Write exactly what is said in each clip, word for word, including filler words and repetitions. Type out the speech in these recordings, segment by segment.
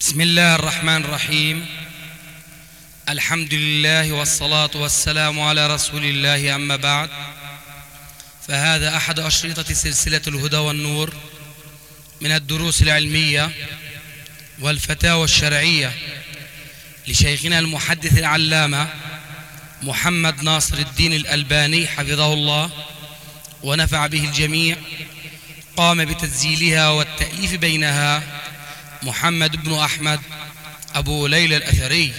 بسم الله الرحمن الرحيم. الحمد لله والصلاة والسلام على رسول الله، أما بعد، فهذا أحد أشرطة سلسلة الهدى والنور من الدروس العلمية والفتاوى الشرعية لشيخنا المحدث العلامة محمد ناصر الدين الألباني حفظه الله ونفع به الجميع. قام بتسجيلها والتأليف بينها محمد بن أحمد أبو ليلى الأثري.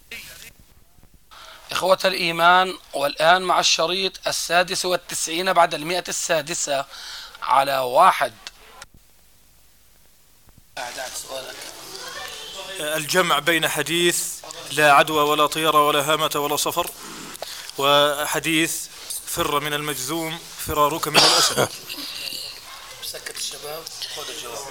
إخوة الإيمان، والآن مع الشريط السادس والتسعين بعد المئة السادسة على واحد. الجمع بين حديث لا عدوى ولا طيرة ولا هامة ولا صفر، وحديث فر من المجذوم فرارك من الأسد. سكت الشباب، خذ الجواب.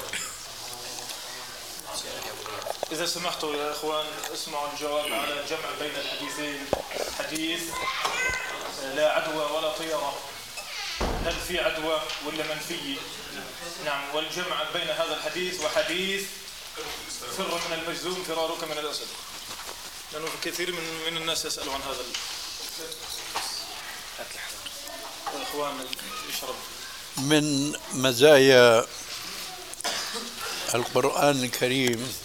إذا سمحتوا يا إخوان اسمعوا الجواب على الجمع بين الحديثين. حديث لا عدوى ولا طيرة، هل في عدوى ولا منفي؟ نعم. والجمع بين هذا الحديث وحديث فر من المجذوم فرارك من الأسد، لأنه كثير من من الناس يسألوا عن هذا. الإخوان يشرب. من مزايا القرآن الكريم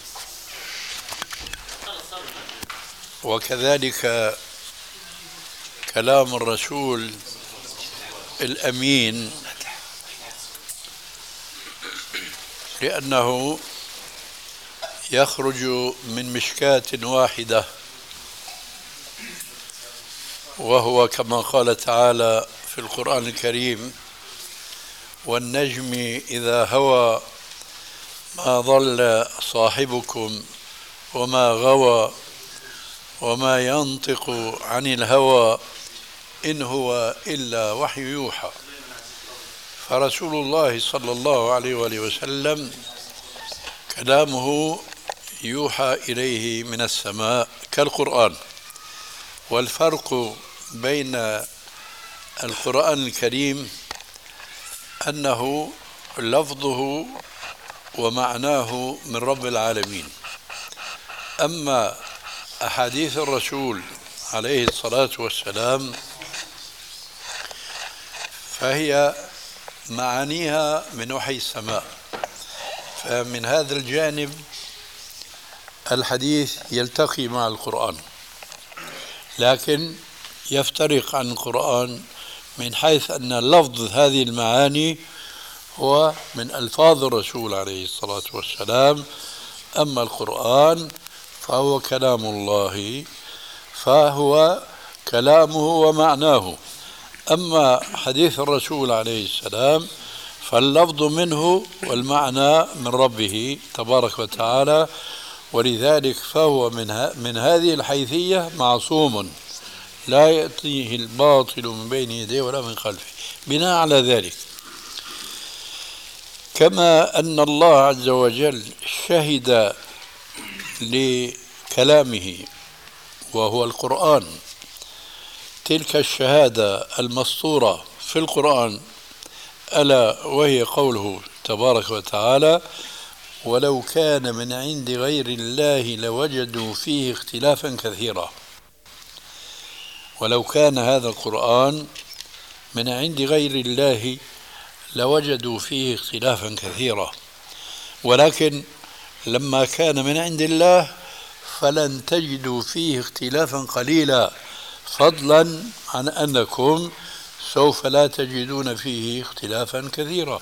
وكذلك كلام الرسول الأمين لأنه يخرج من مشكاة واحدة، وهو كما قال تعالى في القرآن الكريم: والنجم إذا هوى ما ضل صاحبكم وما غوى وما ينطق عن الهوى إن هو إلا وحي يوحى. فرسول الله صلى الله عليه وآله وسلم كلامه يوحى إليه من السماء كالقرآن. والفرق بين القرآن الكريم أنه لفظه ومعناه من رب العالمين، أما أحاديث الرسول عليه الصلاة والسلام فهي معانيها من وحي السماء. فمن هذا الجانب الحديث يلتقي مع القرآن، لكن يفترق عن القرآن من حيث أن لفظ هذه المعاني هو من ألفاظ الرسول عليه الصلاة والسلام، أما القرآن فهو كلام الله، فهو كلامه ومعناه. أما حديث الرسول عليه السلام فاللفظ منه والمعنى من ربه تبارك وتعالى، ولذلك فهو من, من هذه الحيثية معصوم لا يأتيه الباطل من بين يديه ولا من خلفه. بناء على ذلك، كما أن الله عز وجل شهد لكلامه وهو القرآن تلك الشهادة المسطورة في القرآن، ألا وهي قوله تبارك وتعالى: ولو كان من عند غير الله لوجدوا فيه اختلافا كثيرا. ولو كان هذا القرآن من عند غير الله لوجدوا فيه اختلافا كثيرا، ولكن لما كان من عند الله فلن تجدوا فيه اختلافا قليلا، فضلا عن أنكم سوف لا تجدون فيه اختلافا كثيرا.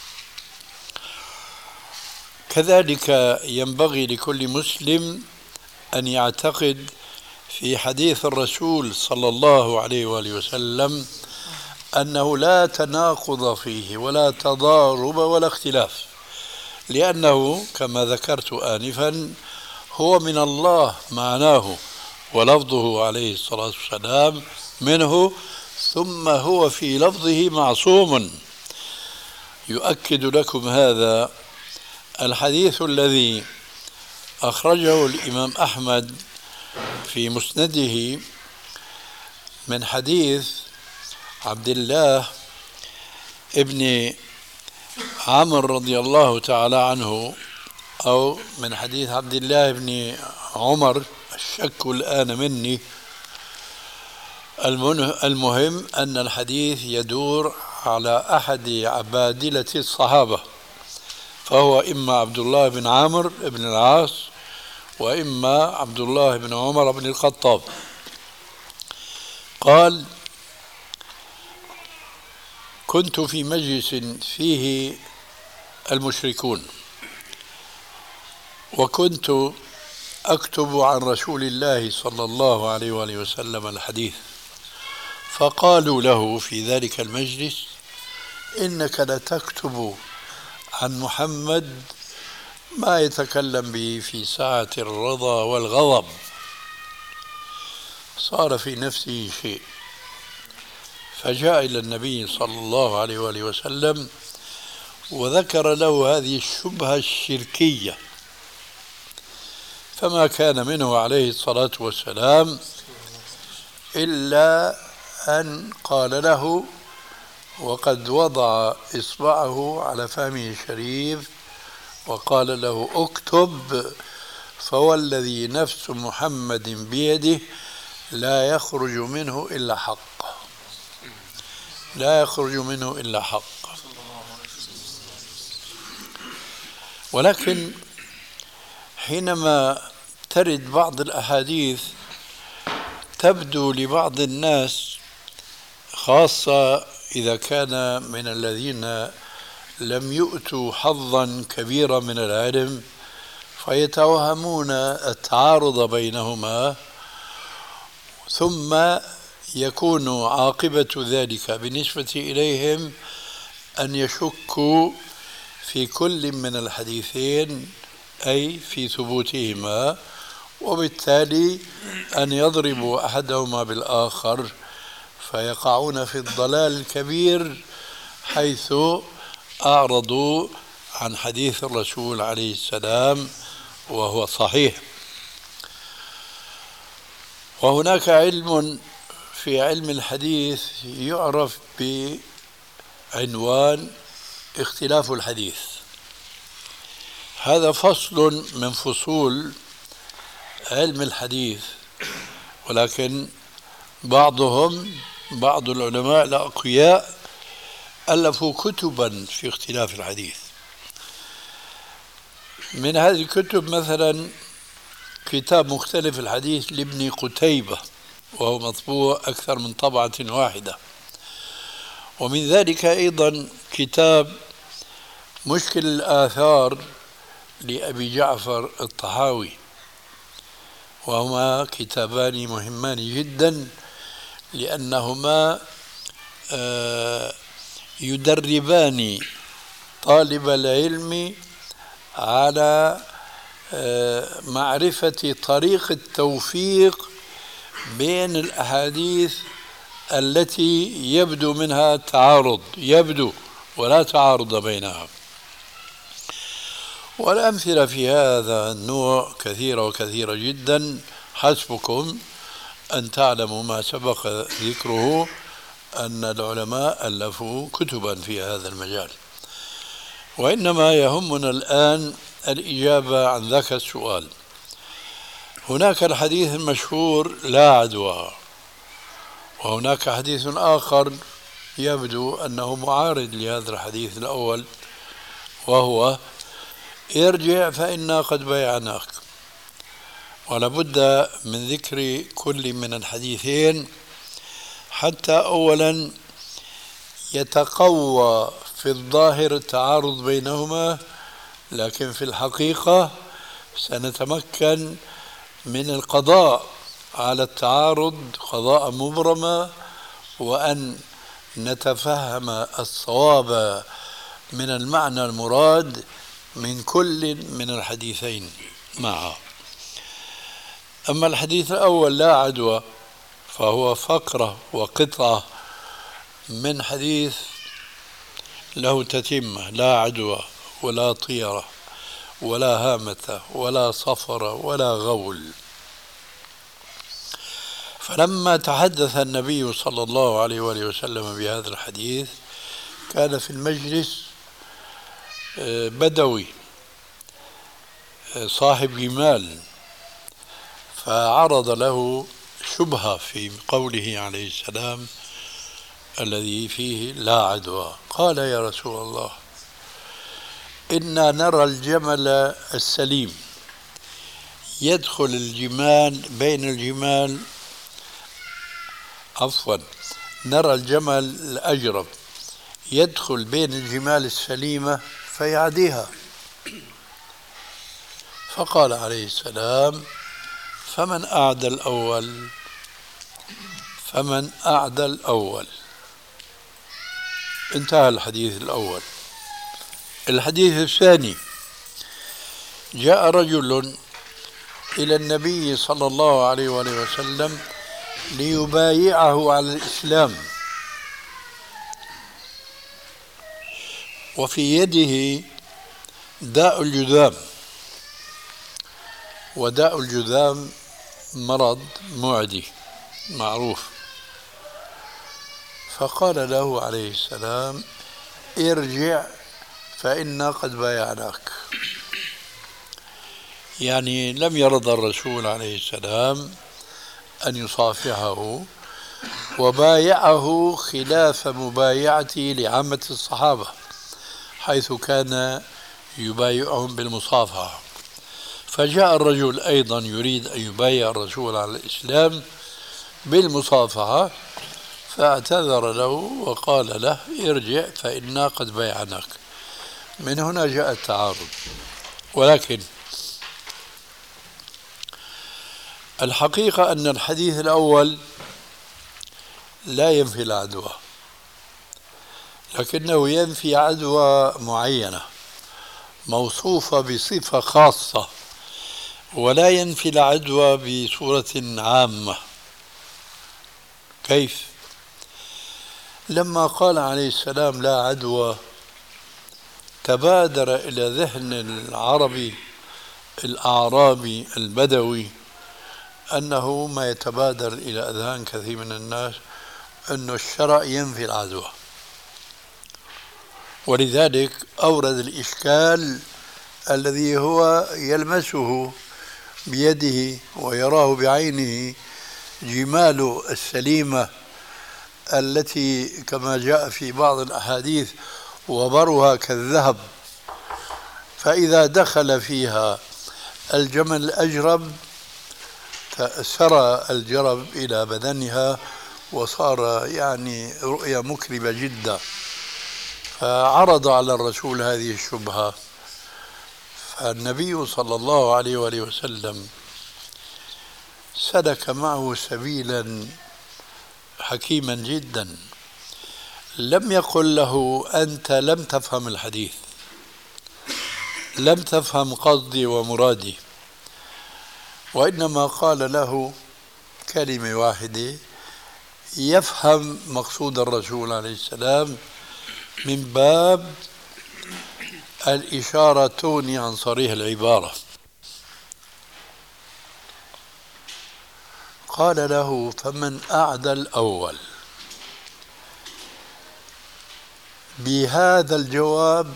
كذلك ينبغي لكل مسلم أن يعتقد في حديث الرسول صلى الله عليه وآله وسلم أنه لا تناقض فيه ولا تضارب ولا اختلاف، لأنه كما ذكرت آنفا هو من الله معناه ولفظه عليه الصلاة والسلام منه، ثم هو في لفظه معصوم. يؤكد لكم هذا الحديث الذي أخرجه الإمام أحمد في مسنده من حديث عبد الله ابن عمرو رضي الله تعالى عنه أو من حديث عبد الله بن عمر، الشك الآن مني. المهم أن الحديث يدور على أحد عبادلة الصحابة، فهو إما عبد الله بن عمرو بن العاص وإما عبد الله بن عمر بن الخطاب. قال: كنت في مجلس فيه المشركون، وكنت أكتب عن رسول الله صلى الله عليه وآله وسلم الحديث، فقالوا له في ذلك المجلس: إنك لتكتب عن محمد ما يتكلم به في ساعة الرضا والغضب. صار في نفسه شيء، فجاء إلى النبي صلى الله عليه وآله وسلم وذكر له هذه الشبهة الشركية، فما كان منه عليه الصلاة والسلام إلا أن قال له، وقد وضع إصبعه على فمه الشريف وقال له: اكتب، فوالذي نفس محمد بيده لا يخرج منه إلا حق، لا يخرج منه إلا حق. ولكن حينما ترد بعض الأحاديث تبدو لبعض الناس، خاصة إذا كان من الذين لم يؤتوا حظا كبيرا من العلم، فيتوهمون التعارض بينهما، ثم يكون عاقبة ذلك بالنسبة إليهم أن يشكوا في كل من الحديثين، أي في ثبوتهما، وبالتالي أن يضربوا أحدهما بالآخر، فيقعون في الضلال الكبير حيث أعرضوا عن حديث الرسول عليه السلام وهو صحيح. وهناك علم في علم الحديث يعرف بعنوان اختلاف الحديث. هذا فصل من فصول علم الحديث، ولكن بعضهم بعض العلماء الأقوياء ألفوا كتبا في اختلاف الحديث. من هذه الكتب مثلا كتاب مختلف الحديث لابن قتيبة، وهو مطبوع أكثر من طبعة واحدة. ومن ذلك أيضا كتاب مشكل الآثار لأبي جعفر الطحاوي، وهما كتابان مهمان جدا، لأنهما يدربان طالب العلم على معرفة طريق التوفيق بين الأحاديث التي يبدو منها تعارض، يبدو ولا تعارض بينها. والأمثلة في هذا النوع كثيرة وكثيرة جدا، حسبكم أن تعلموا ما سبق ذكره أن العلماء ألفوا كتبا في هذا المجال. وإنما يهمنا الآن الإجابة عن ذاك السؤال. هناك الحديث المشهور لا عدوى، وهناك حديث آخر يبدو أنه معارض لهذا الحديث الأول، وهو: ارجع فإنا قد بايعناك. ولا بد من ذكر كل من الحديثين حتى أولا يتقوى في الظاهر التعارض بينهما، لكن في الحقيقة سنتمكن من القضاء على التعارض قضاء مبرما، وأن نتفهم الصواب من المعنى المراد من كل من الحديثين معا. أما الحديث الأول لا عدوى فهو فقرة وقطعة من حديث له تتمة: لا عدوى ولا طيرة ولا هامة ولا صفر ولا غول. فلما تحدث النبي صلى الله عليه وآله وسلم بهذا الحديث كان في المجلس بدوي صاحب جمال، فعرض له شبهة في قوله عليه السلام الذي فيه لا عدوى. قال يا رسول الله إنا نرى الجمل السليم يدخل الجمال بين الجمال عفوا نرى الجمل الأجرب يدخل بين الجمال السليمة فيعديها. فقال عليه السلام فمن أعدى الأول فمن أعدى الأول. انتهى الحديث الأول. الحديث الثاني: جاء رجل إلى النبي صلى الله عليه وآله وسلم ليبايعه على الإسلام، وفي يده داء الجذام، وداء الجذام مرض معدي معروف. فقال له عليه السلام ارجع فإنا قد بايعناك. يعني لم يرضى الرسول عليه السلام أن يصافحه، وبايعه خلاف مبايعته لعامة الصحابة حيث كان يبايعهم بالمصافحة. فجاء الرجل أيضا يريد أن يبايع الرسول على الإسلام بالمصافحة، فاعتذر له وقال له ارجع فإنا قد بايعناك. من هنا جاء التعارض. ولكن الحقيقة أن الحديث الأول لا ينفي العدوى، لكنه ينفي عدوى معينة موصوفة بصفة خاصة، ولا ينفي العدوى بصورة عامة. كيف؟ لما قال عليه السلام لا عدوى تبادر إلى ذهن العربي الأعرابي البدوي أنه ما يتبادر إلى أذهان كثير من الناس أن الشرع ينفي العدوى، ولذلك أورد الإشكال الذي هو يلمسه بيده ويراه بعينه، جمال السليمة التي كما جاء في بعض الأحاديث وبرها كالذهب، فإذا دخل فيها الجمل الأجرب سرى الجرب إلى بدنها وصار يعني رؤية مكربة جدا. فعرض على الرسول هذه الشبهة، فالنبي صلى الله عليه وآله وسلم سلك معه سبيلا حكيما جدا. لم يقل له أنت لم تفهم الحديث، لم تفهم قصدي ومرادي، وإنما قال له كلمة واحدة يفهم مقصود الرسول عليه السلام من باب الإشارة تغني عن صريح العبارة. قال له فمن أعدى الأول. بهذا الجواب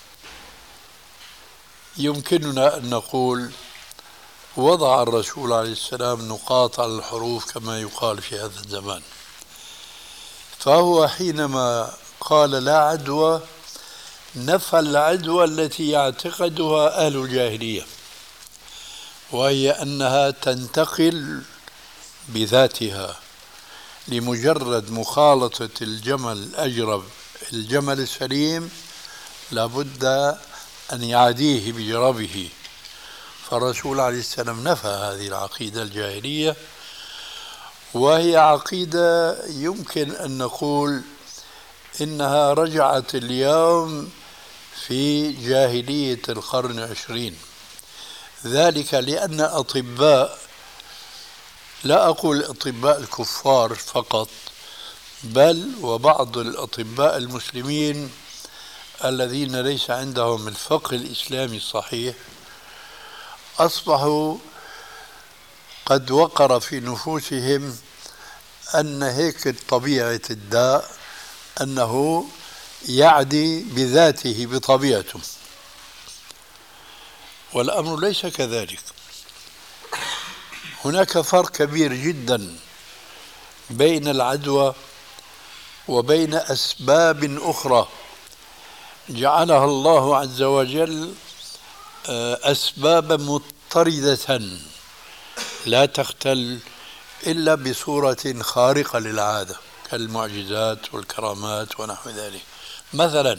يمكننا أن نقول وضع الرسول عليه السلام نقاط على الحروف كما يقال في هذا الزمان. فهو حينما قال لا عدوى نفى العدوى التي يعتقدها أهل الجاهلية، وهي أنها تنتقل بذاتها لمجرد مخالطة الجمل الأجرب الجمل السليم لابد أن يعاديه بجربه. فالرسول عليه السلام نفى هذه العقيدة الجاهلية، وهي عقيدة يمكن أن نقول إنها رجعت اليوم في جاهلية القرن العشرين. ذلك لأن أطباء، لا أقول أطباء الكفار فقط، بل وبعض الأطباء المسلمين الذين ليس عندهم الفقه الإسلامي الصحيح أصبحوا قد وقر في نفوسهم أن هيك طبيعة الداء أنه يعدي بذاته بطبيعته. والأمر ليس كذلك. هناك فرق كبير جدا بين العدوى وبين أسباب أخرى جعلها الله عز وجل أسبابا مضطردة لا تختل إلا بصورة خارقة للعادة كالمعجزات والكرامات ونحو ذلك. مثلا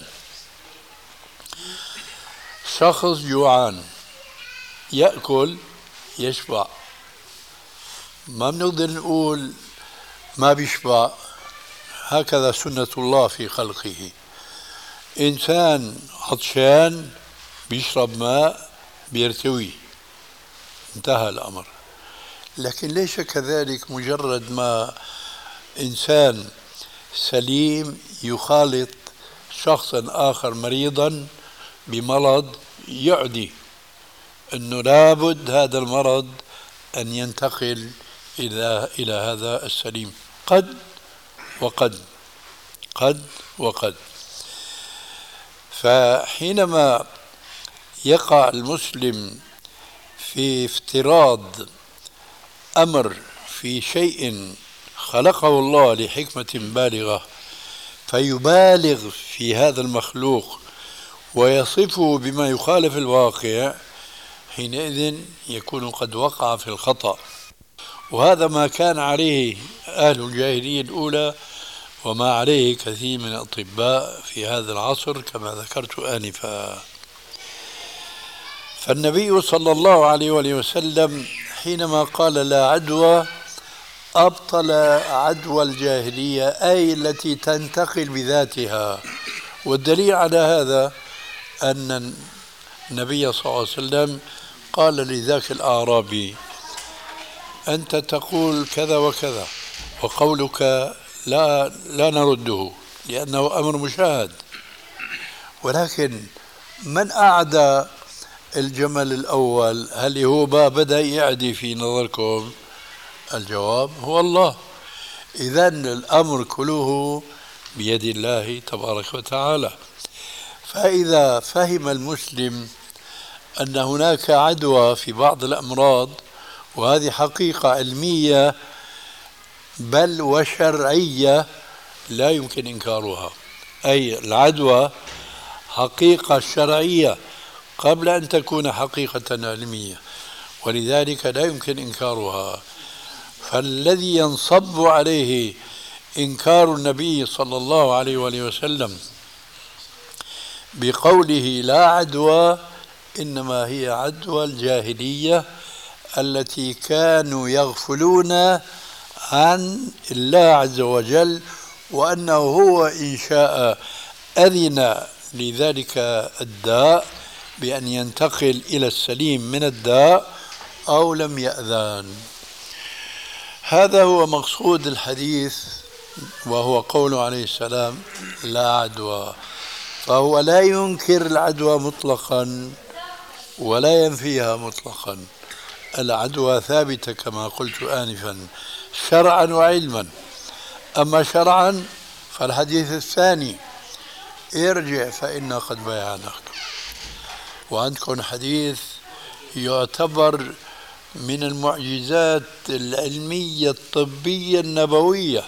شخص جوعان يأكل يشبع، ما بنقدر نقول ما بيشبع، هكذا سنة الله في خلقه. إنسان عطشان بيشرب ماء بيرتوي، انتهى الأمر. لكن ليس كذلك مجرد ما إنسان سليم يخالط شخصا آخر مريضا بمرض يعدي، أنه لابد هذا المرض أن ينتقل إلى إلى هذا السليم. قد وقد قد وقد فحينما يقع المسلم في افتراض أمر في شيء خلقه الله لحكمة بالغة فيبالغ في هذا المخلوق ويصفه بما يخالف الواقع، حينئذ يكون قد وقع في الخطأ. وهذا ما كان عليه أهل الجاهلية الأولى وما عليه كثير من الأطباء في هذا العصر كما ذكرت آنفا. فالنبي صلى الله عليه وآله وسلم حينما قال لا عدوى أبطل عدوى الجاهلية، أي التي تنتقل بذاتها. والدليل على هذا أن النبي صلى الله عليه وسلم قال لذاك الأعرابي أنت تقول كذا وكذا وقولك لا لا نرده لأنه أمر مشاهد، ولكن من أعدى الجمل الأول؟ هل هو ما بدأ يعدي في نظركم؟ الجواب هو الله. إذن الأمر كله بيد الله تبارك وتعالى. فإذا فهم المسلم أن هناك عدوى في بعض الأمراض، وهذه حقيقة علمية بل وشرعية لا يمكن إنكارها، أي العدوى حقيقة شرعية قبل أن تكون حقيقة علمية، ولذلك لا يمكن إنكارها. فالذي ينصب عليه إنكار النبي صلى الله عليه وآله وسلم بقوله لا عدوى إنما هي عدوى الجاهلية التي كانوا يغفلون عن الله عز وجل، وأنه هو إن شاء أذن لذلك الداء بأن ينتقل إلى السليم من الداء أو لم يأذن. هذا هو مقصود الحديث، وهو قوله عليه السلام لا عدوى. فهو لا ينكر العدوى مطلقا ولا ينفيها مطلقا. العدوى ثابتة كما قلت آنفا شرعا وعلما. أما شرعا فالحديث الثاني ارجع فإنا قد بايعناك. وعندكم حديث يعتبر من المعجزات العلمية الطبية النبوية،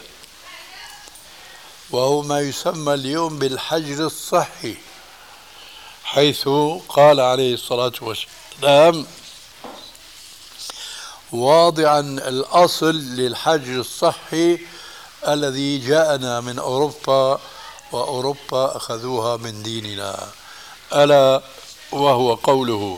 وهو ما يسمى اليوم بالحجر الصحي، حيث قال عليه الصلاة والسلام واضعا الأصل للحجر الصحي الذي جاءنا من أوروبا وأوروبا أخذوها من ديننا، ألا وهو قوله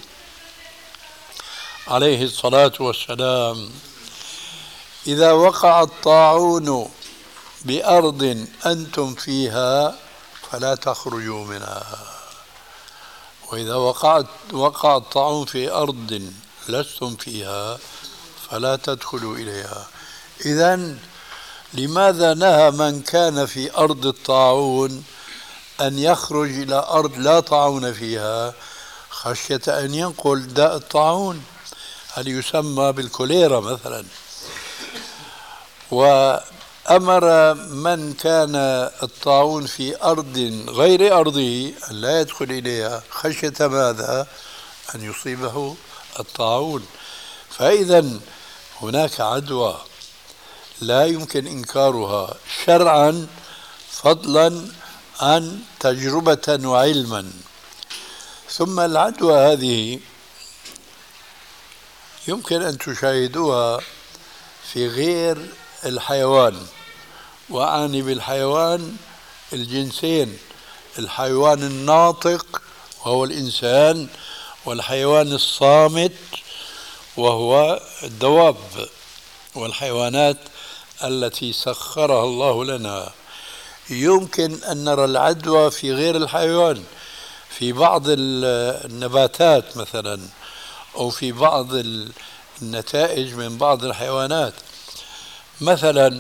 عليه الصلاة والسلام إذا وقع الطاعون بأرض أنتم فيها فلا تخرجوا منها، وإذا وقعت وقع الطاعون في أرض لستم فيها فلا تدخلوا إليها. إذن لماذا نهى من كان في أرض الطاعون أن يخرج إلى أرض لا طاعون فيها خشية أن ينقل داء الطاعون؟ هل يسمى بالكوليرا مثلا؟ وأمر من كان الطاعون في أرض غير أرضه أن لا يدخل إليها خشية ماذا؟ أن يصيبه الطاعون. فإذا هناك عدوى لا يمكن إنكارها شرعا فضلا عن تجربة وعلما. ثم العدوى هذه يمكن أن تشاهدوها في غير الحيوان، وأعني بالحيوان الجنسين: الحيوان الناطق وهو الإنسان، والحيوان الصامت وهو الدواب والحيوانات التي سخرها الله لنا. يمكن أن نرى العدوى في غير الحيوان، في بعض النباتات مثلا، أو في بعض النتائج من بعض الحيوانات. مثلا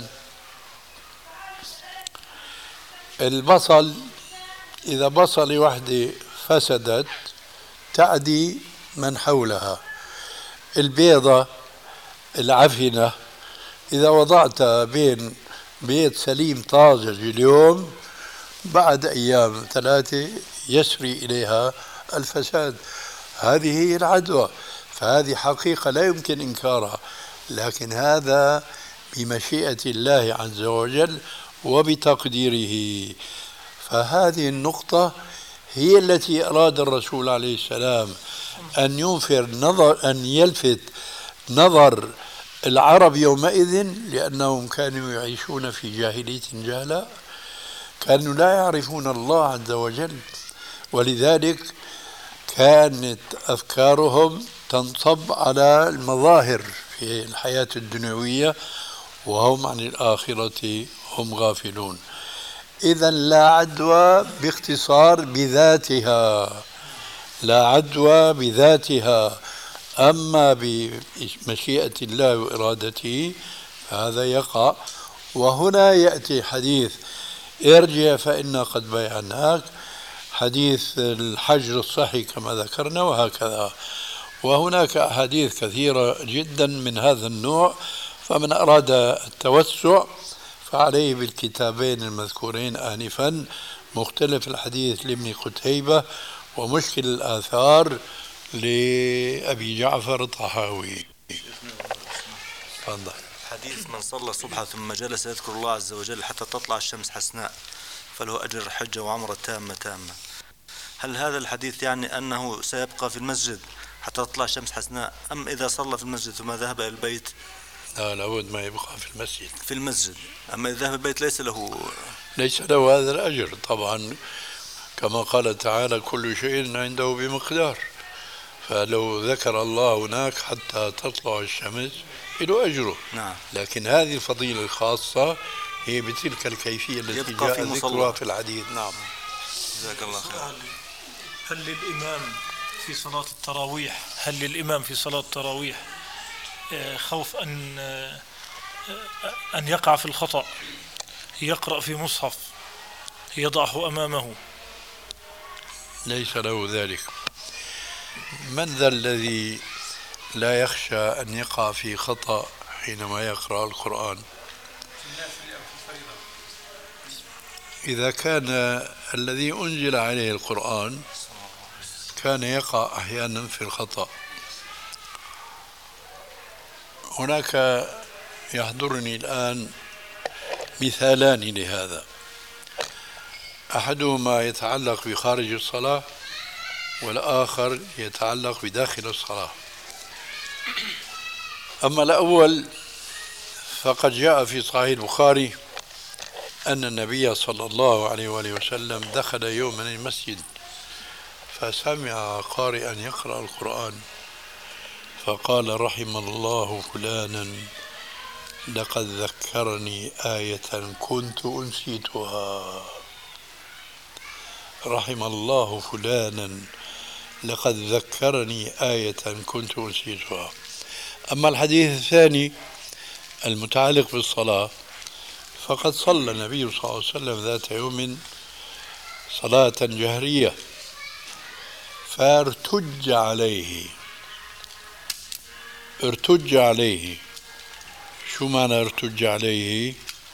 البصل، إذا بصلة واحدة فسدت تعدي من حولها. البيضة العفنة إذا وضعتها بين بيت سليم طازج اليوم، بعد أيام ثلاثة يسري إليها الفساد. هذه هي العدوى. فهذه حقيقة لا يمكن إنكارها، لكن هذا بمشيئة الله عز وجل وبتقديره. فهذه النقطة هي التي أراد الرسول عليه السلام أن ينفر نظر أن يلفت نظر العرب يومئذ، لأنهم كانوا يعيشون في جاهلية جهلاء، كانوا لا يعرفون الله عز وجل، ولذلك كانت أفكارهم تنصب على المظاهر في الحياة الدنيوية، وهم عن الآخرة هم غافلون. إذن لا عدوى باختصار بذاتها، لا عدوى بذاتها. أما بمشيئة الله وإرادته فهذا يقع. وهنا يأتي حديث ارجع فإنا قد بايعناك، حديث الحجر الصحي كما ذكرنا، وهكذا. وهناك أحاديث كثيرة جدا من هذا النوع. فمن أراد التوسع فعليه بالكتابين المذكورين آنفا: مختلف الحديث لابن قتيبة، ومشكل الآثار لأبي جعفر الطحاوي. تفضل. حديث من صلى الصبح ثم جلس يذكر الله عز وجل حتى تطلع الشمس حسناء فله أجر حجة وعمرة تامة تامة. هل هذا الحديث يعني أنه سيبقى في المسجد حتى تطلع الشمس حسناء، أم إذا صلى في المسجد ثم ذهب إلى البيت؟ لا، لابد ما يبقى في المسجد. في المسجد. أما إذا ذهب البيت ليس له ليس له هذا الأجر طبعا، كما قال تعالى: كل شيء عنده بمقدار. فلو ذكر الله هناك حتى تطلع الشمس له أجره. نعم. لكن هذه الفضيلة الخاصة هي بتلك الكيفية التي جاء ذكرها في الحديث. نعم. جزاك الله خير. هل للإمام في صلاة التراويح هل للإمام في صلاة التراويح خوف أن أن يقع في الخطأ، يقرأ في مصحف يضعه أمامه؟ ليس له ذلك. من ذا الذي لا يخشى أن يقع في خطأ حينما يقرأ القرآن؟ إذا كان الذي أنزل عليه القرآن كان يقع أحيانا في الخطأ. هناك يحضرني الآن مثالان لهذا، أحدهما يتعلق بخارج الصلاة، والآخر يتعلق بداخل الصلاة. أما الأول فقد جاء في صحيح البخاري أن النبي صلى الله عليه وآله وسلم دخل يوما المسجد فسمع قارئا يقرأ القرآن فقال: رحم الله فلانا لقد ذكرني آية كنت أنسيتها. رحم الله فلانا لقد ذكرني آية كنت أنسيتها. أما الحديث الثاني المتعلق بالصلاة فقد صلى النبي صلى الله عليه وسلم ذات يوم صلاة جهرية فارتج عليه. ارتج عليه شو معنى ارتج عليه؟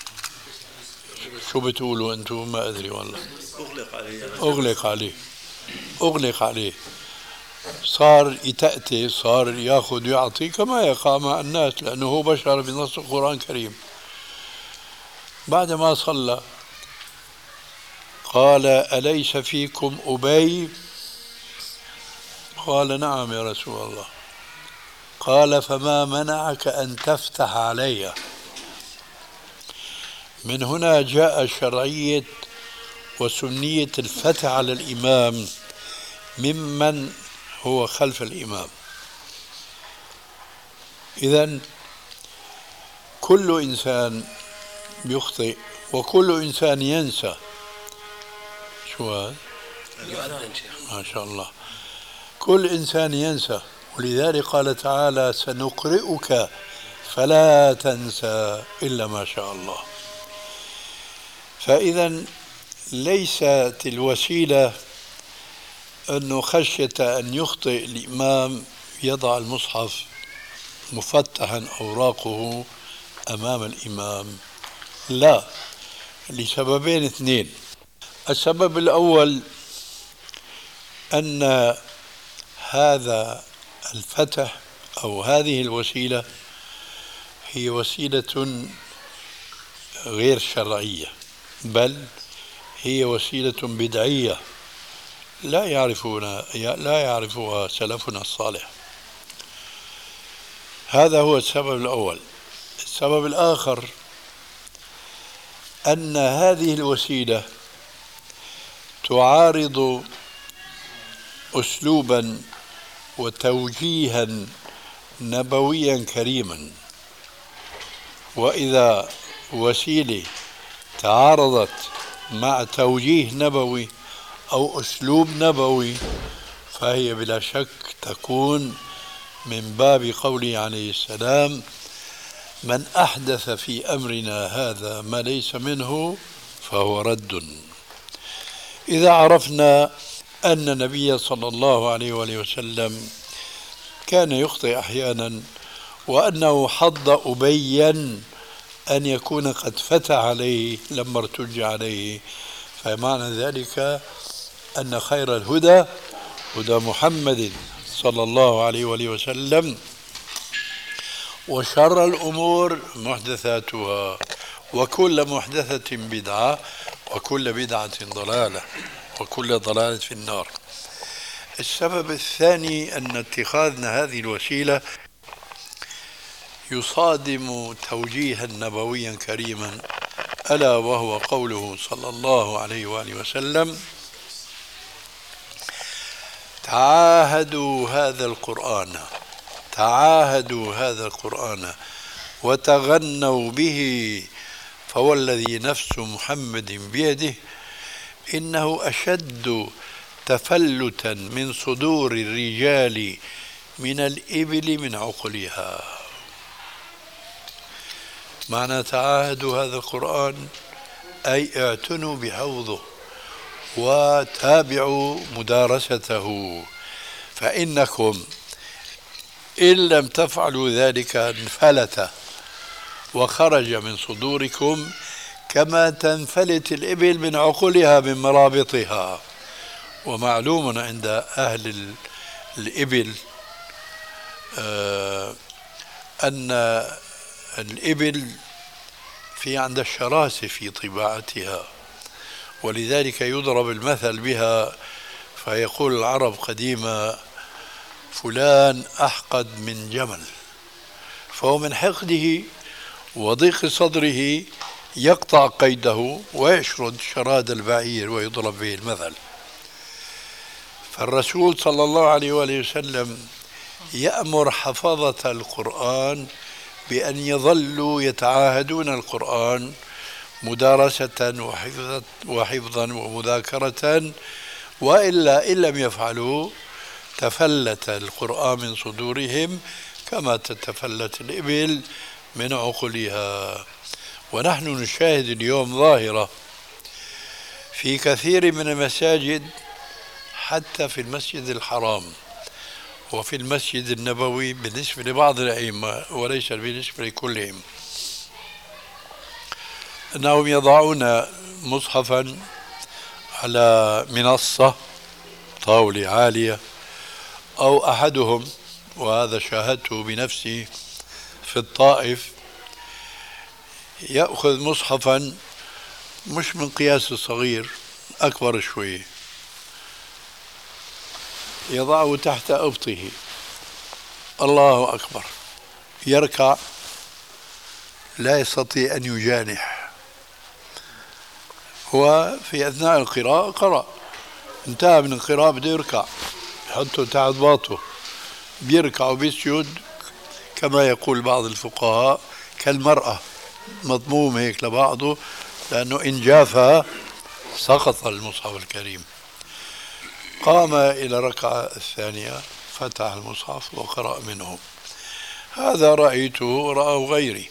شو بتقولوا أنتم؟ ما أدري والله. أغلق عليه. أغلق عليه أغلق عليه صار يتأتي، صار ياخذ ويعطي كما يقع مع الناس، لأنه هو بشر بنص القرآن الكريم. بعد ما صلى قال: أليس فيكم أبي؟ قال: نعم يا رسول الله. قال: فما منعك أن تفتح علي؟ من هنا جاء شرعية وسنية الفتح على الإمام ممن هو خلف الإمام. إذن كل إنسان يخطئ وكل إنسان ينسى. شو هذا؟ ما شاء الله. كل إنسان ينسى، ولذلك قال تعالى: سنقرئك فلا تنسى إلا ما شاء الله. فإذا ليست الوسيلة أنه خشية أن يخطئ الإمام يضع المصحف مفتحا أوراقه أمام الإمام، لا، لسببين اثنين. السبب الأول أن هذا الفتح أو هذه الوسيلة هي وسيلة غير شرعية، بل هي وسيلة بدعية لا يعرفون لا يعرفها سلفنا الصالح. هذا هو السبب الأول. السبب الآخر أن هذه الوسيلة تعارض أسلوبا وتوجيها نبويا كريما، وإذا وسيلة تعارضت مع توجيه نبوي أو أسلوب نبوي فهي بلا شك تكون من باب قوله عليه السلام: من أحدث في أمرنا هذا ما ليس منه فهو رد. إذا عرفنا أن النبي صلى الله عليه وآله وسلم كان يخطئ أحيانا، وأنه حض أبيا أن يكون قد فتح عليه لما ارتج عليه، فمعنى ذلك أن خير الهدى هدى محمد صلى الله عليه وآله وسلم، وشر الأمور محدثاتها، وكل محدثة بدعة، وكل بدعة ضلالة، وكل ضلالة في النار. السبب الثاني أن اتخاذنا هذه الوسيلة يصادم توجيها نبويا كريما، ألا وهو قوله صلى الله عليه وآله وسلم: تعاهدوا هذا القرآن تعاهدوا هذا القرآن وتغنوا به، فوالذي نفس محمد بيده إنه أشد تفلتا من صدور الرجال من الإبل من عقلها. معنى تعاهدوا هذا القرآن أي اعتنوا بحوضه وتابعوا مدارسته، فإنكم إن لم تفعلوا ذلك انفلت وخرج من صدوركم كما تنفلت الإبل من عقلها من مرابطها. ومعلوم عند أهل الإبل آه أن الإبل في عند الشراسة في طباعتها، ولذلك يضرب المثل بها، فيقول العرب قديما: فلان أحقد من جمل، فهو من حقده وضيق صدره يقطع قيده ويشرد شراد البعير ويضرب به المثل. فالرسول صلى الله عليه وآله وسلم يأمر حفظة القرآن بأن يظلوا يتعاهدون القرآن مدارسة وحفظا, وحفظا ومذاكرة، وإلا إن لم يفعلوا تفلت القرآن من صدورهم كما تتفلت الإبل من عقلها. ونحن نشاهد اليوم ظاهرة في كثير من المساجد، حتى في المسجد الحرام وفي المسجد النبوي بالنسبة لبعض الأئمة وليس بالنسبة لكلهم، أنهم يضعون مصحفا على منصة طاولة عالية أو أحدهم، وهذا شاهدته بنفسي في الطائف، يأخذ مصحفا مش من قياس الصغير، أكبر شوي، يضعه تحت أبطه، الله أكبر، يركع لا يستطيع أن يجانح، هو في أثناء القراءة قرأ، انتهى من القراءة بده يركع، يحطه تحت باطه، بيركع وبيسجد كما يقول بعض الفقهاء كالمرأة، مضموم هيك لبعضه، لأنه إن جافها سقط المصحف الكريم. قام إلى الركعة الثانية، فتح المصحف وقرأ منه. هذا رأيته ورآه غيري،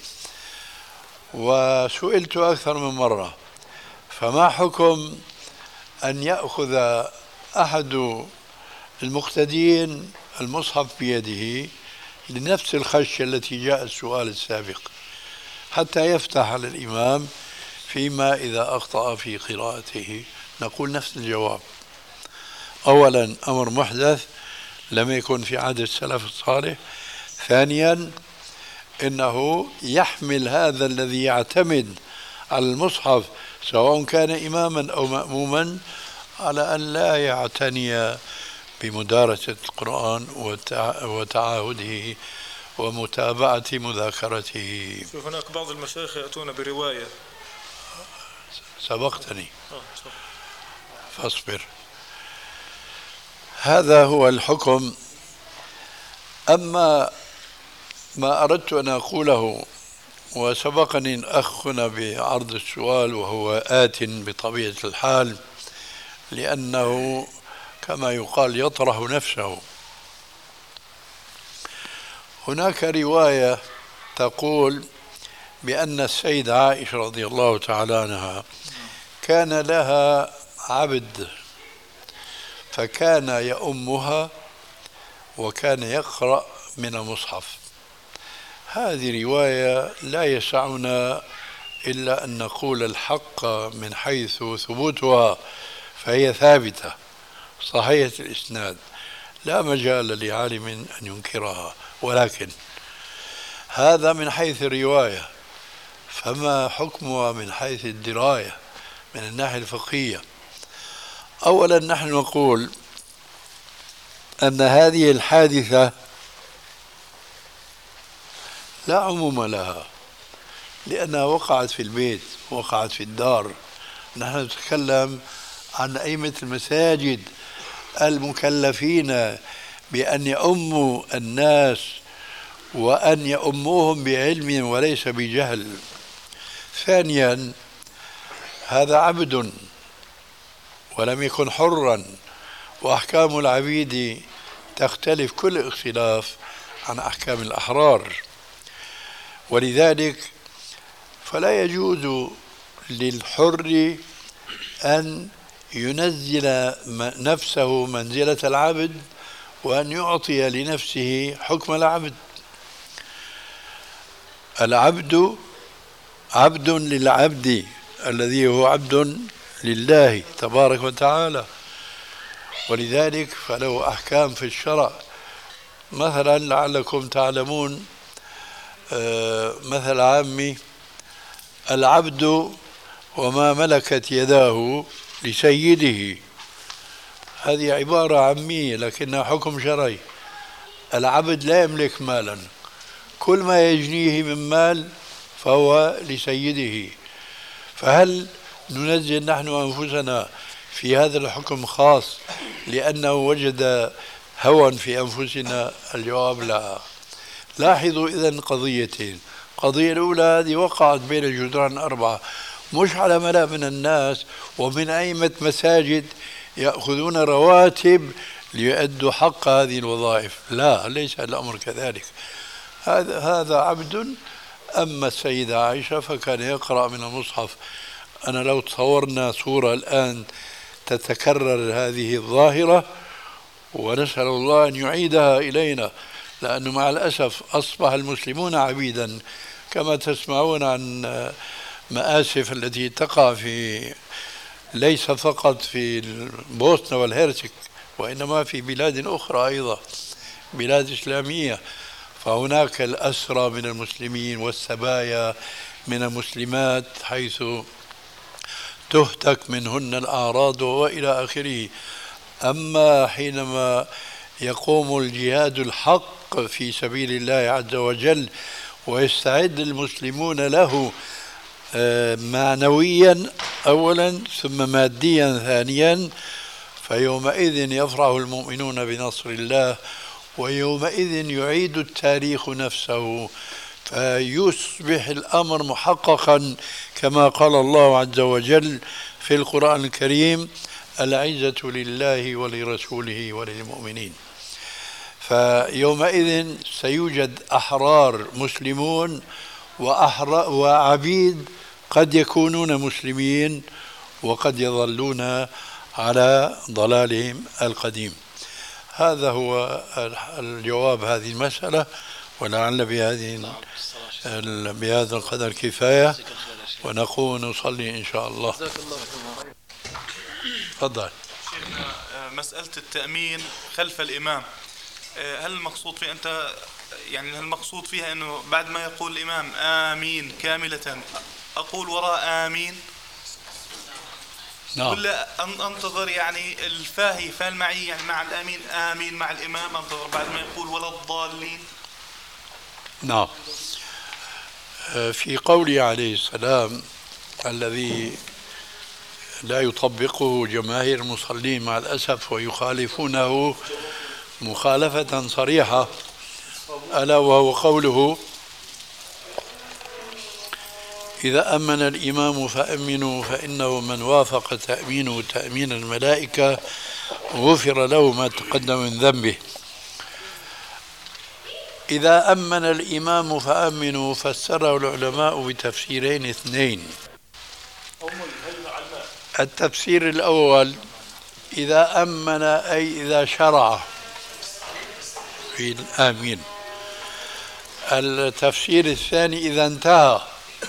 وسئلت أكثر من مرة: فما حكم أن يأخذ أحد المقتدين المصحف بيده لنفس الخشية التي جاء السؤال السابق، حتى يفتح على الإمام فيما إذا أخطأ في قراءته؟ نقول نفس الجواب. أولا، أمر محدث لم يكن في عهد السلف الصالح. ثانيا، إنه يحمل هذا الذي يعتمد على المصحف سواء كان إماما أو مأموما على أن لا يعتني بمدارسة القرآن وتعاهده ومتابعة مذاكرته. شوف، هناك بعض المشايخ يأتون برواية. سبقتني فاصبر. هذا هو الحكم. أما ما أردت أن أقوله، وسبقني الأخ هنا بعرض السؤال وهو آت بطبيعة الحال، لأنه كما يقال يطرح نفسه. هناك رواية تقول بأن السيدة عائشة رضي الله تعالى عنها كان لها عبد، فكان يؤمها وكان يقرأ من المصحف. هذه رواية لا يسعنا إلا أن نقول الحق من حيث ثبوتها، فهي ثابتة صحيحة الإسناد، لا مجال لعالم أن ينكرها. ولكن هذا من حيث الرواية، فما حكمها من حيث الدراية من الناحية الفقهية؟ أولا، نحن نقول أن هذه الحادثة لا عموم لها، لأنها وقعت في البيت، وقعت في الدار. نحن نتكلم عن أئمة المساجد المكلفين بأن يؤموا الناس وأن يؤموهم بعلم وليس بجهل. ثانيا، هذا عبد ولم يكن حرا، وأحكام العبيد تختلف كل اختلاف عن أحكام الأحرار، ولذلك فلا يجوز للحر أن ينزل نفسه منزلة العبد وأن يعطي لنفسه حكم العبد. العبد عبد للعبد الذي هو عبد لله تبارك وتعالى، ولذلك فله أحكام في الشرع. مثلا لعلكم تعلمون مثل عامي: العبد وما ملكت يداه لسيده. هذه عبارة عامية لكنها حكم شرعي. العبد لا يملك مالا، كل ما يجنيه من مال فهو لسيده. فهل ننزل نحن أنفسنا في هذا الحكم خاص لأنه وجد هوى في أنفسنا؟ الجواب لا. لاحظوا إذن قضيتين. القضية الأولى هذه وقعت بين الجدران أربعة، مش على ملأ من الناس ومن أئمة مساجد يأخذون رواتب ليؤدوا حق هذه الوظائف. لا، ليس الأمر كذلك. هذا هذا عبد. أما السيدة عائشة فكان يقرأ من المصحف. أنا لو تصورنا صورة الآن تتكرر هذه الظاهرة، ونسأل الله أن يعيدها إلينا، لأنه مع الأسف أصبح المسلمون عبيدا، كما تسمعون عن مآسف التي تقع في ليس فقط في البوسنة والهرسك وإنما في بلاد أخرى أيضا، بلاد إسلامية، فهناك الأسرى من المسلمين والسبايا من المسلمات حيث تهتك منهن الأعراض وإلى آخره. أما حينما يقوم الجهاد الحق في سبيل الله عز وجل ويستعد المسلمون له معنويا أولا ثم ماديا ثانيا، فيومئذ يفرح المؤمنون بنصر الله، ويومئذ يعيد التاريخ نفسه، فيصبح الأمر محققا كما قال الله عز وجل في القرآن الكريم: العزة لله ولرسوله وللمؤمنين. فيومئذ سيوجد أحرار مسلمون وعبيد قد يكونون مسلمين وقد يظلون على ضلالهم القديم. هذا هو الجواب هذه المسألة، ولعل بهذه بهذا القدر كفاية، ونقوم نصلي إن شاء الله. تفضل. شيخنا، مسألة التأمين خلف الإمام، هل المقصود في أنت يعني هل المقصود فيها أنه بعد ما يقول الإمام آمين كاملة أقول وراء آمين؟ نعم. ولا أنتظر يعني الفاهي فال معي يعني مع الآمين آمين مع الإمام أنتظر بعد ما يقول ولا الضالين؟ نعم. في قوله عليه السلام الذي لا يطبقه جماهير المصلين مع الأسف ويخالفونه مخالفة صريحة، ألا وهو قوله: إذا أمن الإمام فأمنوا فإنه من وافق تأمينه تأمين الملائكة غفر له ما تقدم من ذنبه. إذا أمن الإمام فأمنوا فسره العلماء بتفسيرين اثنين. التفسير الأول: إذا أمن أي إذا شرع في الآمين. التفسير الثاني: إذا انتهى.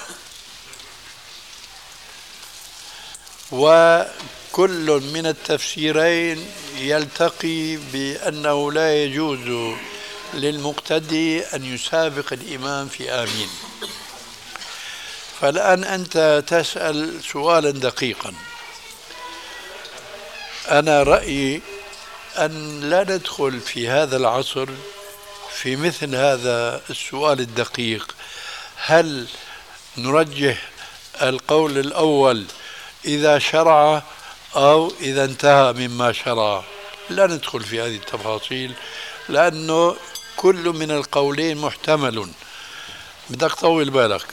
وكل من التفسيرين يلتقي بأنه لا يجوز للمقتدي أن يسابق الإمام في آمين. فالآن أنت تسأل سؤالا دقيقا. أنا رأيي أن لا ندخل في هذا العصر في مثل هذا السؤال الدقيق: هل نرجح القول الأول إذا شرع أو إذا انتهى مما شرع؟ لا ندخل في هذه التفاصيل، لأنه كل من القولين محتمل. بدك طول بالك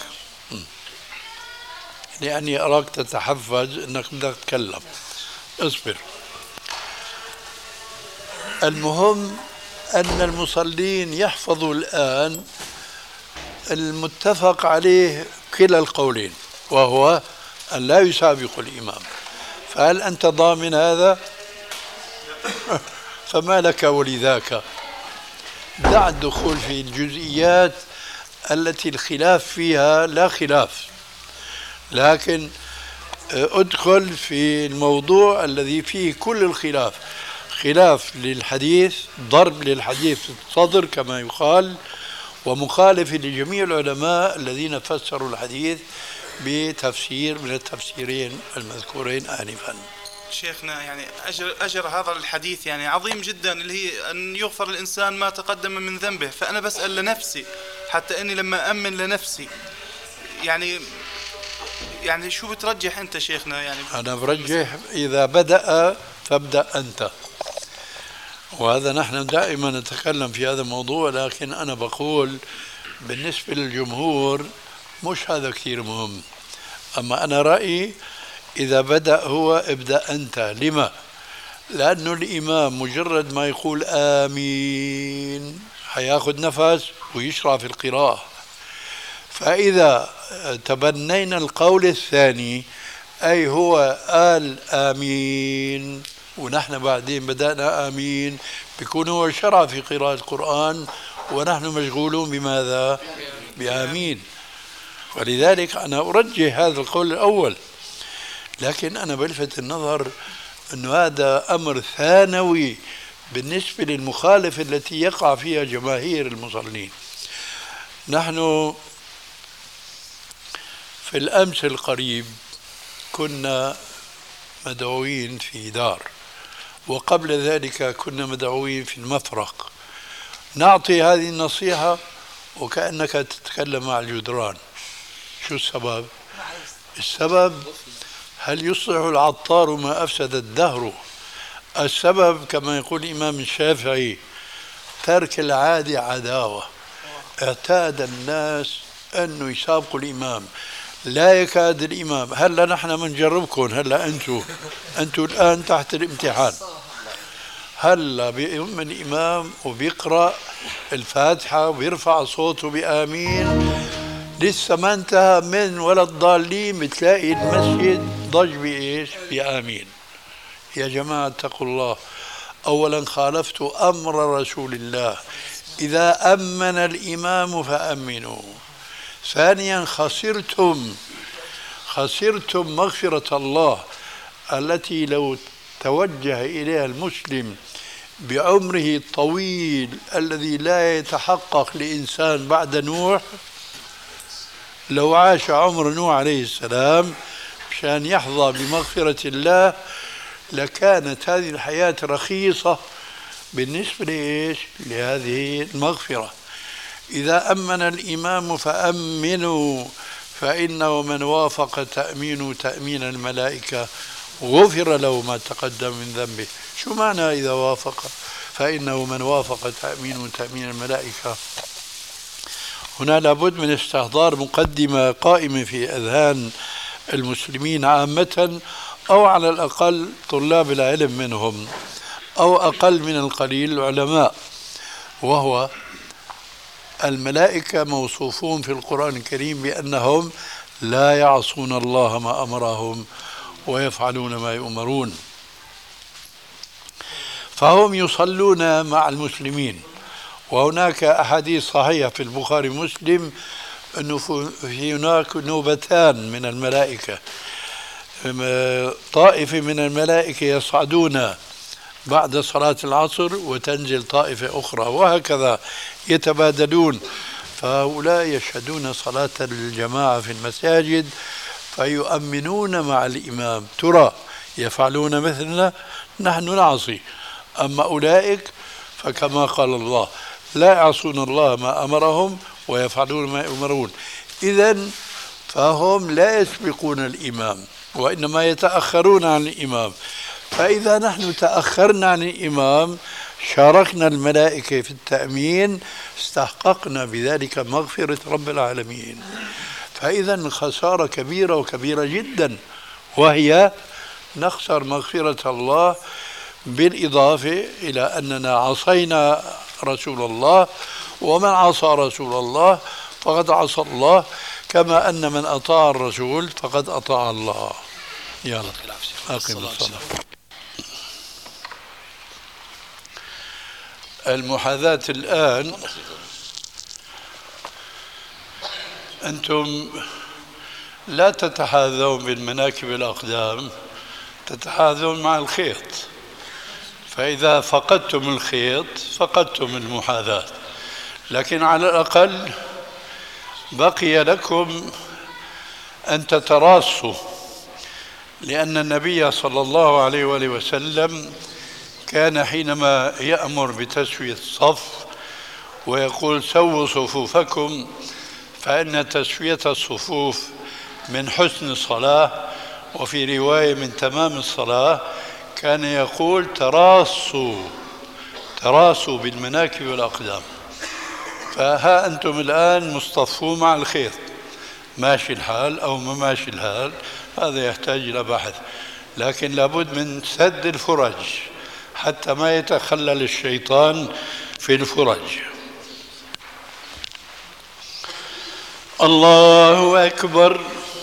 لأني أراك تتحفز أنك بدك تتكلم. اصبر. المهم أن المصلين يحفظوا الآن المتفق عليه كلا القولين، وهو أن لا يسابق الإمام. فهل أنت ضامن هذا؟ فما لك ولذاك. دع الدخول في الجزئيات التي الخلاف فيها لا خلاف، لكن ادخل في الموضوع الذي فيه كل الخلاف، خلاف للحديث، ضرب للحديث في الصدر كما يقال، ومخالف لجميع العلماء الذين فسروا الحديث بتفسير من التفسيرين المذكورين آنفا. شيخنا، يعني أجر, أجر هذا الحديث يعني عظيم جدا، اللي هي أن يغفر الإنسان ما تقدم من ذنبه. فأنا بسأل لنفسي، حتى أني لما أمن لنفسي يعني يعني شو بترجح أنت شيخنا؟ يعني أنا برجح إذا بدأ فابدأ أنت، وهذا نحن دائما نتكلم في هذا الموضوع، لكن أنا بقول بالنسبة للجمهور مش هذا كثير مهم. أما أنا رأيي إذا بدأ هو ابدأ أنت. لما؟ لأنه الإمام مجرد ما يقول آمين حياخد نفس ويشرع في القراءة. فإذا تبنينا القول الثاني أي هو قال آمين ونحن بعدين بدأنا آمين، بيكون هو شرع في قراءة القرآن ونحن مشغولون بماذا؟ بآمين. ولذلك أنا أرجح هذا القول الأول، لكن أنا بلفت النظر أن هذا أمر ثانوي بالنسبة للمخالفة التي يقع فيها جماهير المصلين. نحن في الأمس القريب كنا مدعوين في دار، وقبل ذلك كنا مدعوين في المفرق، نعطي هذه النصيحة وكأنك تتكلم مع الجدران. شو السبب؟ السبب هل يصلح العطار ما أفسد الدهر؟ السبب كما يقول الإمام الشافعي ترك العادة عداوة. اعتاد الناس أنه يسابقوا الإمام، لا يكاد الإمام. هلا نحن بنجربكم، هلا أنتم أنتم الآن تحت الامتحان. هلا بيؤم الإمام وبيقرأ الفاتحة وبيرفع صوته بآمين، لسه ما انتهى من ولا الضالين بتلاقي المسجد ضج بإيش؟ بآمين. يا جماعة اتقوا الله. أولا خالفت أمر رسول الله، إذا أمن الإمام فأمنوا. ثانيا خسرتم خسرتم مغفرة الله التي لو توجه إليها المسلم بعمره الطويل الذي لا يتحقق لإنسان بعد نوح، لو عاش عمر نوح عليه السلام مشان يحظى بمغفرة الله لكانت هذه الحياة رخيصة بالنسبة لإيش؟ لهذه المغفرة. إذا أمن الإمام فأمنوا فإنه من وافق تأمين تأمين الملائكة غفر له ما تقدم من ذنبه. شو معنى إذا وافق؟ فإنه من وافق تأمين تأمين الملائكة. هنا لابد من استحضار مقدمة قائمة في أذهان المسلمين عامة، أو على الأقل طلاب العلم منهم، أو أقل من القليل العلماء، وهو الملائكة موصوفون في القرآن الكريم بأنهم لا يعصون الله ما أمرهم ويفعلون ما يؤمرون، فهم يصلون مع المسلمين. وهناك أحاديث صحيحة في البخاري ومسلم أنه في هناك نوبتان من الملائكة، طائفة من الملائكة يصعدون بعد صلاة العصر وتنزل طائفة أخرى، وهكذا يتبادلون. فهؤلاء يشهدون صلاة الجماعة في المساجد فيؤمنون مع الإمام. ترى يفعلون مثلنا؟ نحن نعصي. أما أولئك فكما قال الله لا يعصون الله ما أمرهم ويفعلون ما يؤمرون. إذن فهم لا يسبقون الإمام وإنما يتأخرون عن الإمام. فإذا نحن تأخرنا عن الإمام شاركنا الملائكة في التأمين، استحققنا بذلك مغفرة رب العالمين. فإذا خسارة كبيرة وكبيرة جدا، وهي نخسر مغفرة الله بالإضافة إلى أننا عصينا رسول الله، ومن عصى رسول الله فقد عصى الله، كما أن من أطاع الرسول فقد أطاع الله. يلا أقم الصلاة. المحاذاة الآن، أنتم لا تتحاذون بالمناكب الأقدام، تتحاذون مع الخيط، فإذا فقدتم الخيط فقدتم المحاذاة. لكن على الأقل بقي لكم أن تتراصوا، لأن النبي صلى الله عليه وآله وسلم كان حينما يأمر بتسوية الصف ويقول سووا صفوفكم فإن تسوية الصفوف من حسن الصلاة، وفي رواية من تمام الصلاة، كان يقول تراصوا تراصوا بالمناكب والأقدام. فها أنتم الآن مصطفون مع الخيط، ماشي الحال أو ما ماشي الحال هذا يحتاج إلى بحث، لكن لابد من سد الفرج حتى ما يتخلل الشيطان في الفرج. الله أكبر.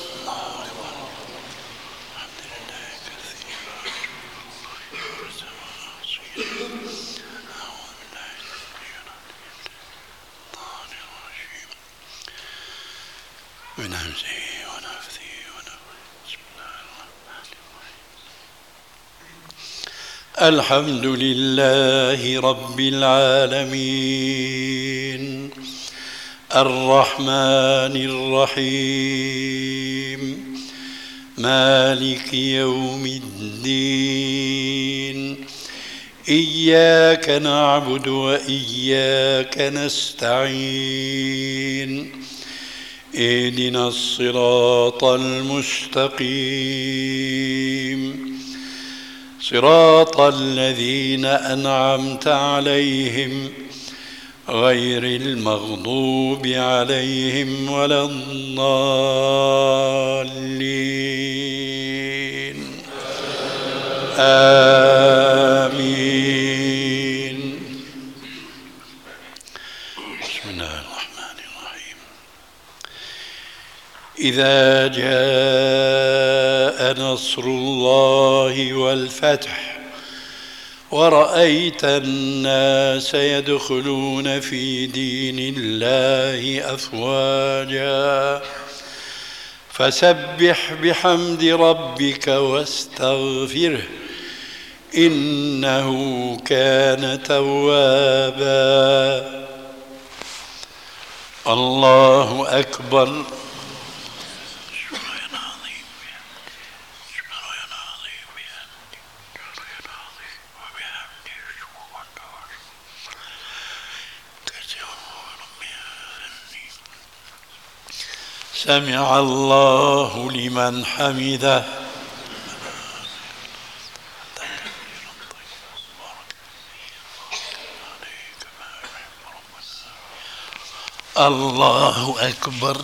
من همزه ونفثه ونفثه. بسم الله الرحمن الرحيم. الحمد لله رب العالمين الرحمن الرحيم مالك يوم الدين إياك نعبد وإياك نستعين اهدنا الصراط المستقيم صراط الذين أنعمت عليهم غير المغضوب عليهم ولا الضالين آمين. بسم الله الرحمن الرحيم. إذا جاء نصر الله والفتح ورأيت الناس يدخلون في دين الله أفواجا فسبح بحمد ربك واستغفره إنه كان توابا. الله أكبر. سمع الله لمن حمده. الله أكبر.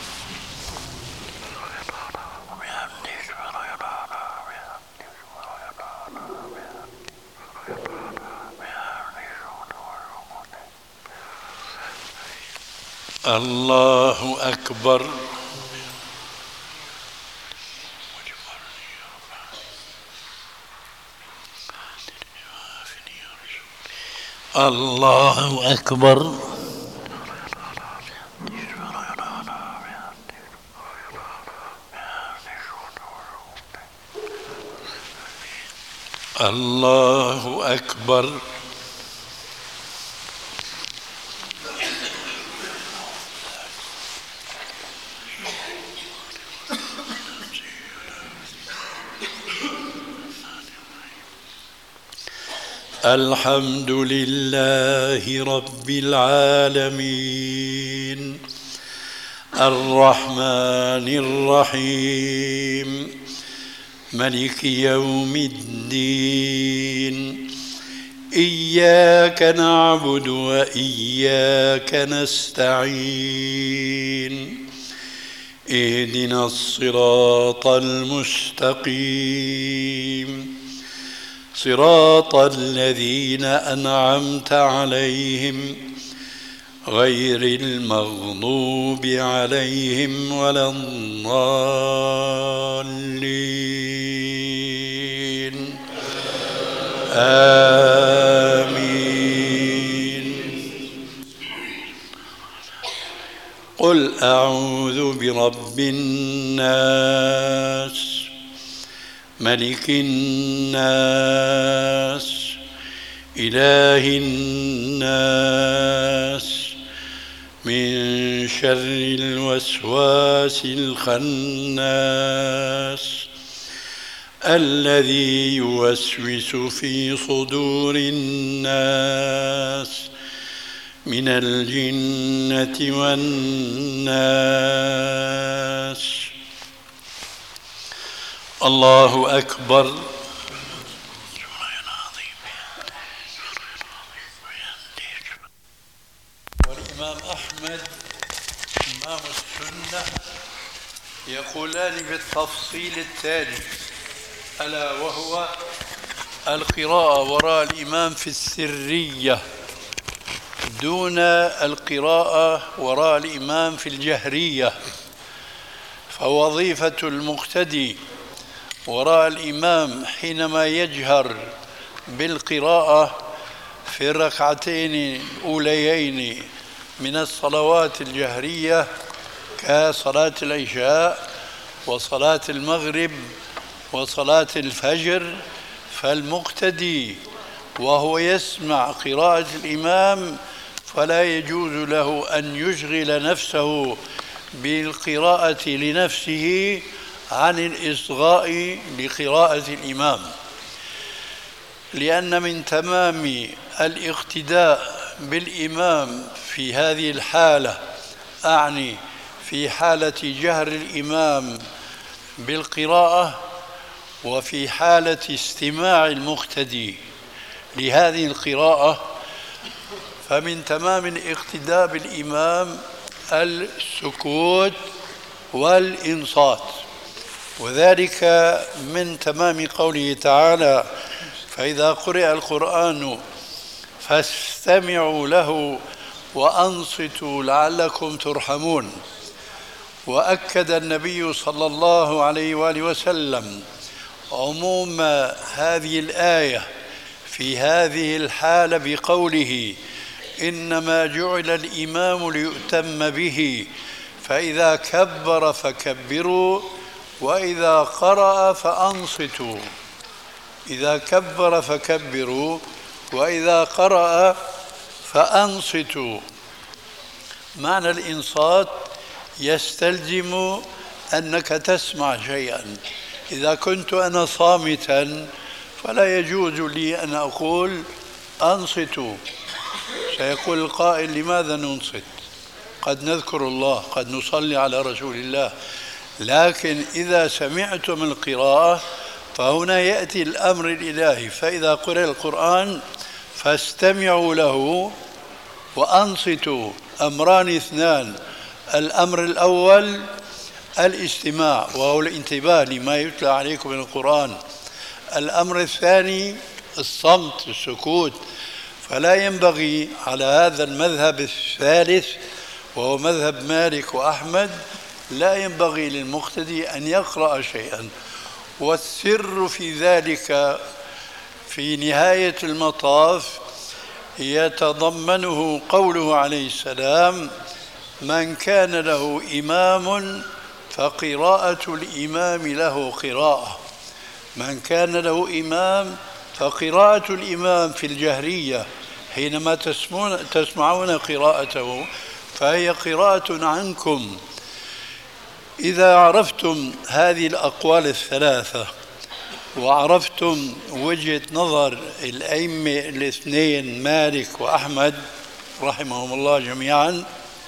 الله أكبر. الله أكبر. الله أكبر. الحمد لله رب العالمين الرحمن الرحيم ملك يوم الدين إياك نعبد وإياك نستعين اهدنا الصراط المستقيم صراط الذين أنعمت عليهم غير المغضوب عليهم ولا الضالين آمين. قل أعوذ برب الناس ملك الناس إله الناس من شر الوسواس الخناس الذي يوسوس في صدور الناس من الجنة والناس. الله أكبر. والإمام أحمد إمام السنة يقولان بالتفصيل التالي ألا وهو القراءة وراء الإمام في السرية دون القراءة وراء الإمام في الجهرية، فوظيفة المقتدي وراء الإمام حينما يجهر بالقراءة في الركعتين الأوليين من الصلوات الجهرية كصلاة العشاء وصلاة المغرب وصلاة الفجر، فالمقتدي وهو يسمع قراءة الإمام فلا يجوز له أن يشغل نفسه بالقراءة لنفسه عن الإصغاء لقراءة الإمام، لأن من تمام الاقتداء بالإمام في هذه الحالة، أعني في حالة جهر الإمام بالقراءة وفي حالة استماع المقتدي لهذه القراءة، فمن تمام الاقتداء بالإمام السكوت والإنصات، وذلك من تمام قوله تعالى: فإذا قرئ القرآن فاستمعوا له وأنصتوا لعلكم ترحمون. وأكد النبي صلى الله عليه وآله وسلم عموم هذه الآية في هذه الحالة بقوله: إنما جعل الإمام ليؤتم به، فإذا كبر فكبروا وإذا قرأ فأنصتوا. إذا كبر فكبروا وإذا قرأ فأنصتوا. معنى الإنصات يستلزم أنك تسمع شيئا. إذا كنت أنا صامتا فلا يجوز لي أن أقول أنصتوا. سيقول القائل: لماذا ننصت؟ قد نذكر الله، قد نصلي على رسول الله. لكن إذا سمعتم القراءة فهنا يأتي الأمر الإلهي: فإذا قرأ القرآن فاستمعوا له وأنصتوا. أمران اثنان: الأمر الأول الاستماع وهو الانتباه لما يتلى عليكم من القرآن. الأمر الثاني الصمت، السكوت. فلا ينبغي على هذا المذهب الثالث وهو مذهب مالك وأحمد، لا ينبغي للمقتدي أن يقرأ شيئا. والسر في ذلك في نهاية المطاف يتضمنه قوله عليه السلام: من كان له إمام فقراءة الإمام له قراءة. من كان له إمام فقراءة الإمام في الجهرية حينما تسمعون قراءته فهي قراءة عنكم. إذا عرفتم هذه الأقوال الثلاثة وعرفتم وجهة نظر الأئمة الاثنين مالك وأحمد رحمهم الله جميعا،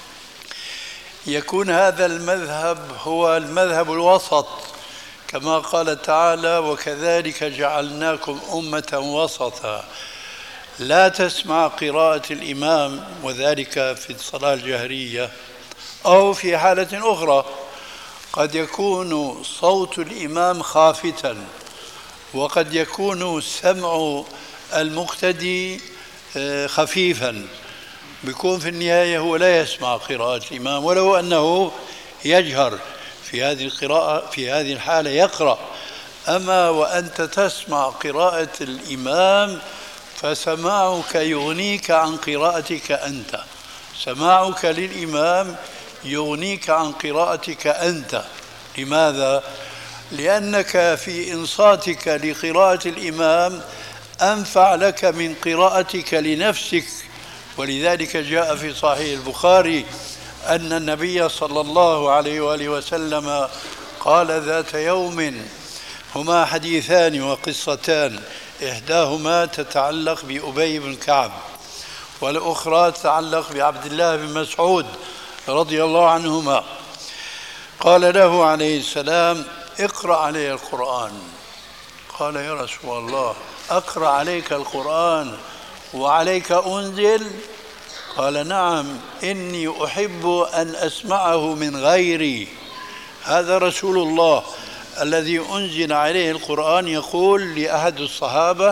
يكون هذا المذهب هو المذهب الوسط، كما قال تعالى: وكذلك جعلناكم أمة وسطا. لا تسمع قراءة الإمام، وذلك في الصلاة الجهرية أو في حالة أخرى قد يكون صوت الإمام خافتا، وقد يكون سمع المقتدي خفيفا، بيكون في النهاية هو لا يسمع قراءة الإمام ولو أنه يجهر في هذه القراءة، في هذه الحالة يقرأ. أما وأنت تسمع قراءة الإمام فسماعك يغنيك عن قراءتك أنت، سماعك للإمام يغنيك عن قراءتك أنت. لماذا؟ لأنك في إنصاتك لقراءة الإمام أنفع لك من قراءتك لنفسك. ولذلك جاء في صحيح البخاري أن النبي صلى الله عليه وآله وسلم قال ذات يوم: هما حديثان وقصتان، إحداهما تتعلق بأبي بن كعب والأخرى تتعلق بعبد الله بن مسعود رضي الله عنهما. قال له عليه السلام: اقرأ علي القرآن. قال: يا رسول الله، أقرأ عليك القرآن وعليك أنزل؟ قال: نعم، إني أحب أن أسمعه من غيري. هذا رسول الله الذي أنزل عليه القرآن يقول لأحد الصحابة: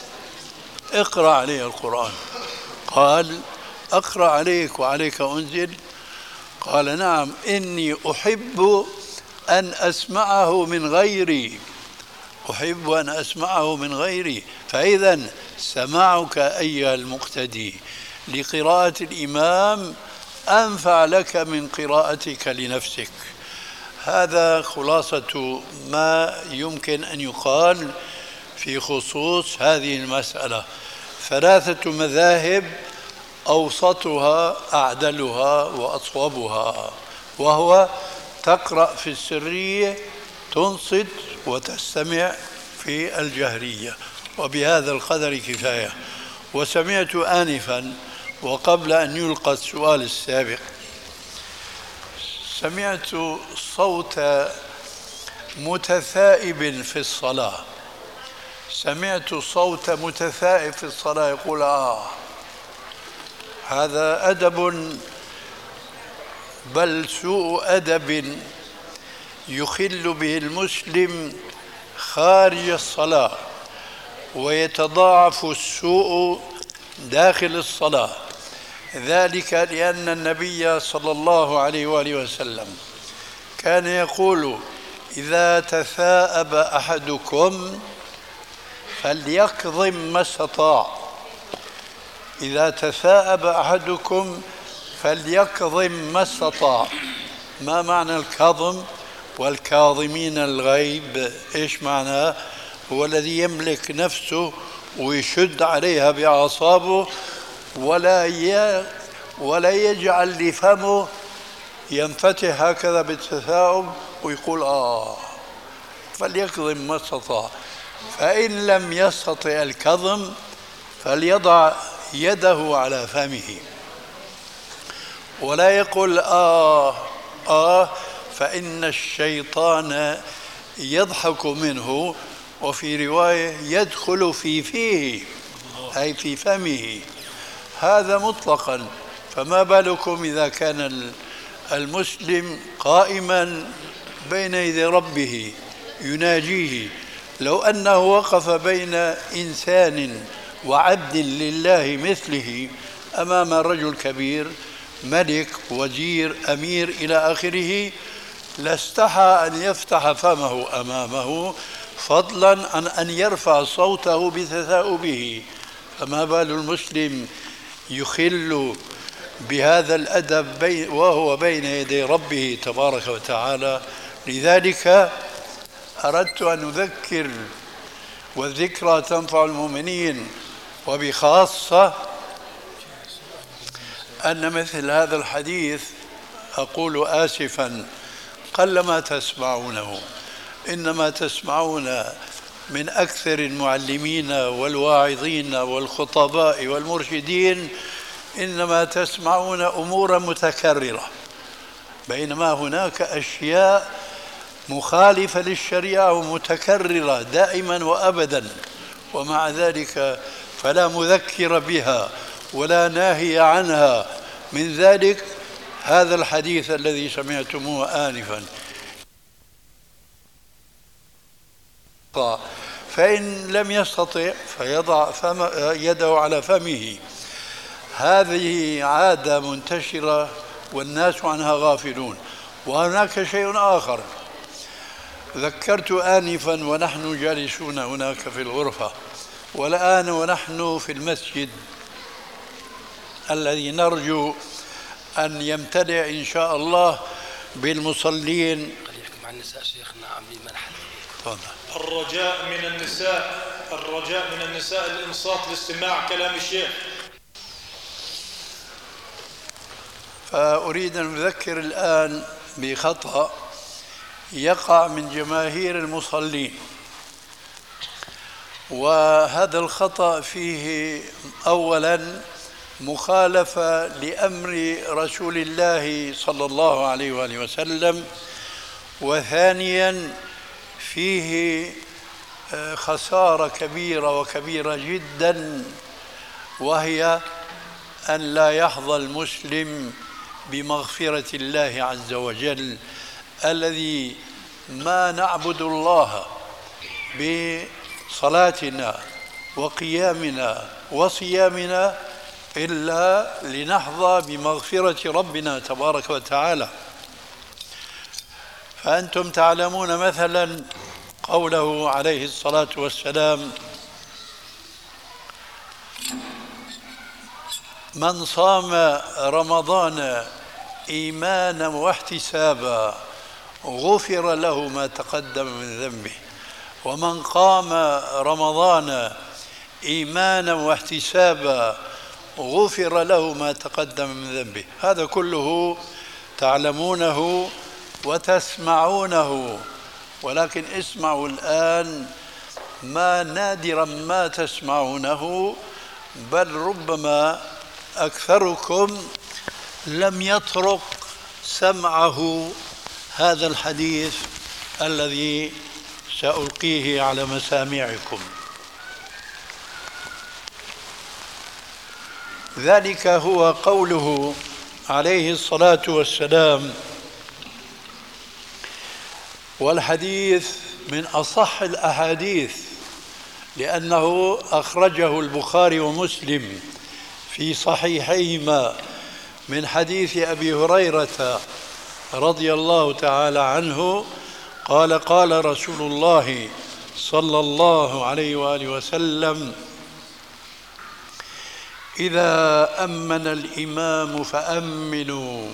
اقرأ علي القرآن. قال: أقرأ عليك وعليك أنزل؟ قال: نعم، إني أحب أن أسمعه من غيري، أحب أن أسمعه من غيري. فإذا سماعك أيها المقتدي لقراءة الإمام أنفع لك من قراءتك لنفسك. هذا خلاصة ما يمكن أن يقال في خصوص هذه المسألة. ثلاثة مذاهب أوسطها أعدلها وأصوبها، وهو تقرأ في السرية تنصت وتستمع في الجهرية، وبهذا القدر كفاية. وسمعت آنفا وقبل أن يلقى السؤال السابق سمعت صوت متثائب في الصلاة، سمعت صوت متثائب في الصلاة يقول آه. هذا أدب، بل سوء أدب يخل به المسلم خارج الصلاة، ويتضاعف السوء داخل الصلاة. ذلك لأن النبي صلى الله عليه وآله وسلم كان يقول: إذا تثاءب أحدكم فليكظم ما استطاع. إذا تثاءب أحدكم فليكظم ما استطاع. ما معنى الكظم؟ والكاظمين الغيظ إيش معناه؟ هو الذي يملك نفسه ويشد عليها بأعصابه، ولا ي... ولا يجعل لفمه ينفتح هكذا بالتثاؤب ويقول آه. فليكظم ما استطاع. فإن لم يستطع الكظم فليضع يده على فمه ولا يقول آه آه، فإن الشيطان يضحك منه، وفي رواية يدخل في فيه أي في فمه، هذا مطلقا. فما بالكم إذا كان المسلم قائما بين يدي ربه يناجيه؟ لو أنه وقف بين إنسان وعبد لله مثله أمام رجل كبير، ملك، وزير، أمير إلى آخره، لاستحى أن يفتح فمه أمامه، فضلا عن أن يرفع صوته بتثاؤبه. فما بال المسلم يخل بهذا الأدب بي وهو بين يدي ربه تبارك وتعالى؟ لذلك أردت أن أذكر، والذكرى تنفع المؤمنين، وبخاصة أن مثل هذا الحديث أقول آسفا قلما تسمعونه، إنما تسمعون من أكثر المعلمين والواعظين والخطباء والمرشدين، إنما تسمعون أمورا متكررة، بينما هناك أشياء مخالفة للشريعة ومتكررة دائما وأبدا، ومع ذلك فلا مذكر بها ولا ناهي عنها. من ذلك هذا الحديث الذي سمعتموه آنفا: فإن لم يستطع فيضع فم يده على فمه. هذه عادة منتشرة والناس عنها غافلون. وهناك شيء آخر ذكرت آنفا ونحن جالسون هناك في الغرفة، والآن ونحن في المسجد الذي نرجو أن يمتلئ إن شاء الله بالمصلين. مع النساء شيخنا عاملين منحل. الرجاء من النساء الرجاء من النساء الإنصات لاستماع كلام الشيخ. فأريد أن أذكر الآن بخطأ يقع من جماهير المصلين، وهذا الخطأ فيه أولا مخالفة لأمر رسول الله صلى الله عليه وآله وسلم، وثانيا فيه خسارة كبيرة وكبيرة جدا، وهي أن لا يحظى المسلم بمغفرة الله عز وجل، الذي ما نعبد الله بصلاتنا وقيامنا وصيامنا إلا لنحظى بمغفرة ربنا تبارك وتعالى. فأنتم تعلمون مثلا قوله عليه الصلاة والسلام: من صام رمضان إيمانا واحتسابا غفر له ما تقدم من ذنبه ومن قام رمضان إيمانا واحتسابا غفر له ما تقدم من ذنبه. هذا كله تعلمونه وتسمعونه، ولكن اسمعوا الآن ما نادرا ما تسمعونه، بل ربما أكثركم لم يطرق سمعه هذا الحديث الذي سألقيه على مسامعكم. ذلك هو قوله عليه الصلاة والسلام، والحديث من أصح الأحاديث لأنه أخرجه البخاري ومسلم في صحيحيهما من حديث أبي هريرة رضي الله تعالى عنه قال قال رسول الله صلى الله عليه وآله وسلم: إذا أمن الإمام فأمنوا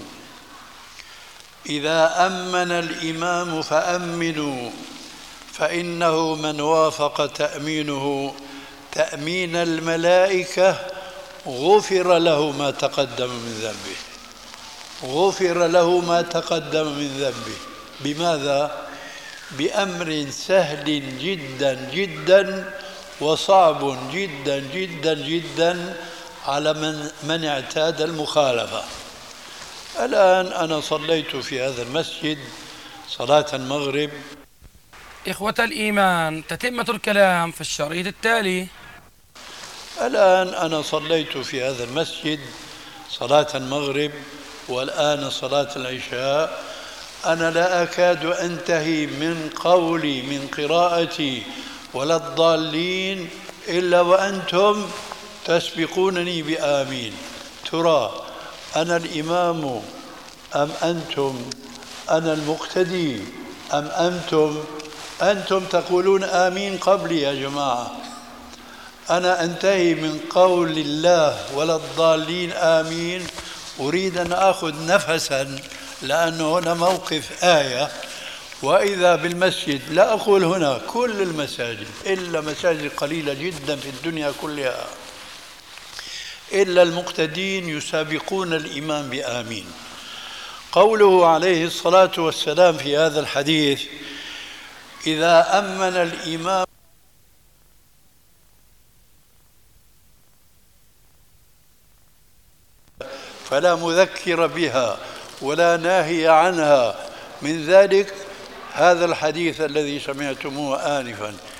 إذا أمن الإمام فأمنوا فإنه من وافق تأمينه تأمين الملائكة غفر له ما تقدم من ذنبه غفر له ما تقدم من ذنبه. بماذا؟ بأمر سهل جدا جدا وصعب جدا جدا جدا على من, من اعتاد المخالفة. الآن أنا صليت في هذا المسجد صلاة المغرب. إخوة الإيمان، تتمة الكلام في الشريط التالي. الآن أنا صليت في هذا المسجد صلاة المغرب، والآن صلاة العشاء. أنا لا أكاد أنتهي من قولي من قراءتي ولا الضالين إلا وأنتم تسبقونني بآمين. ترى أنا الإمام أم أنتم؟ أنا المقتدي أم أنتم؟ أنتم تقولون آمين قبلي يا جماعة. أنا أنتهي من قول الله ولا الضالين آمين، أريد أن أخذ نفسا لأنه هنا موقف آية، وإذا بالمسجد لا أقول هنا كل المساجد إلا مساجد قليلة جدا في الدنيا كلها إلا المقتدين يسابقون الإمام بآمين. قوله عليه الصلاة والسلام في هذا الحديث: إذا أمن الإمام فلا مذكر بها ولا ناهي عنها من ذلك هذا الحديث الذي سمعتموه آنفا.